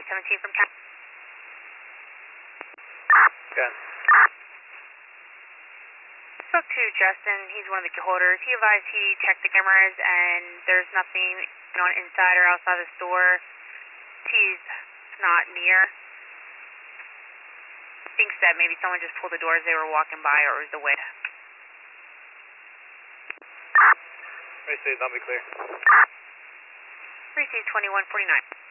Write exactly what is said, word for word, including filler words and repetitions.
seventeen from Cal. Good. Spoke to Justin. He's one of the key holders. He advised he checked the cameras and there's nothing on inside or outside the store. He's not near. Thinks that maybe someone just pulled the door as they were walking by, or it was the wind. Receive, that'll be clear. Receive twenty-one forty-nine.